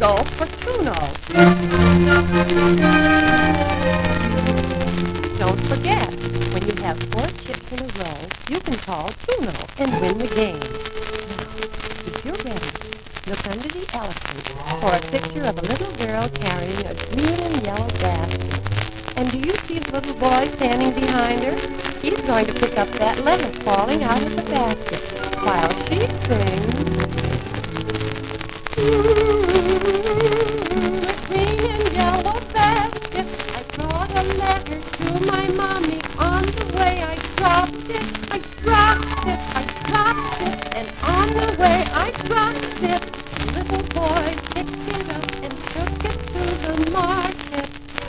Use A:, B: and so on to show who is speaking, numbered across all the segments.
A: go for Tuno. Don't forget, when you have 4 chips in a row, you can call Tuno and win the game. Now, if you're ready, look under the elephant for a picture of a little girl carrying a green and yellow basket. And do you see the little boy standing behind her? He's going to pick up that lettuce falling out of the basket while she sings, the green and yellow basket. I brought a letter to my mommy. On the way I dropped it, I dropped it, I dropped it. And on the way I dropped it, the little boy picked it up and took it to the market.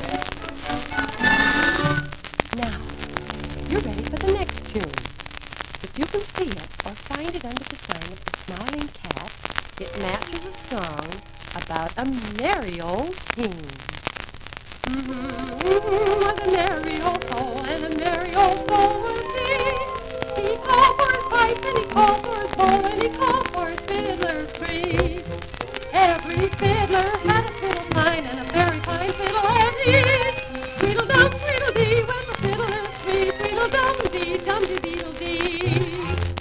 A: Now, you're ready for the next tune. If you can see it or find it under the sign of the Smiling Cat, it matches a song about a merry old king. What a merry old soul, and a merry old soul was he. He called for his pipe, and he called for his bowl, and he called for his fiddler three. Every fiddler had a fiddle fine, and a very fine fiddle had he. Tweedledum, tweedledee, went the fiddler three. Tweedledum-dee, dum-dee-beedle-dee.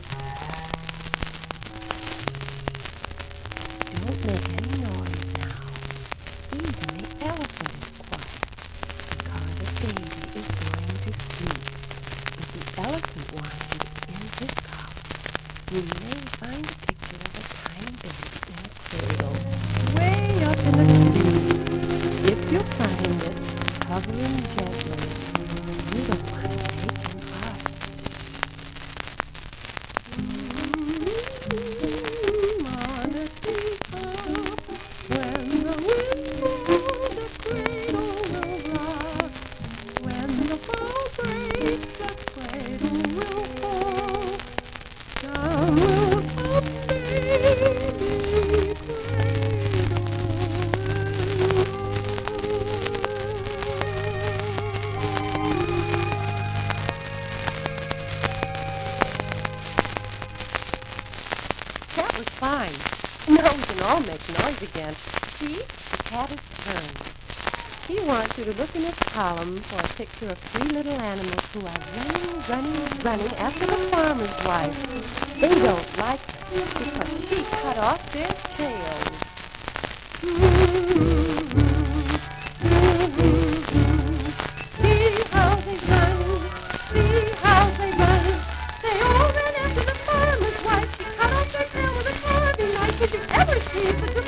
A: Don't make any noise now. Even the elephant is quiet, because a baby is going to sleep. If the elephant wants you in his cup, you may find a picture of a tiny baby in a cradle, way up in the tree. If you find it, cover him gently. You don't want to take him hard. On a teacup, when the wind blows, the cradle will rock. When the bough breaks, the cradle will fall. Down will come baby cradle and roll. That was fine. Now we can all make noise again. See? The cat has turned. He wants you to look in his column for a picture of 3 little animals who are running after the farmer's wife. They don't like her because she cut off their tails. See how they run, see how they run. They all ran after the farmer's wife. She cut off their tail with a carving knife. Did you ever see such a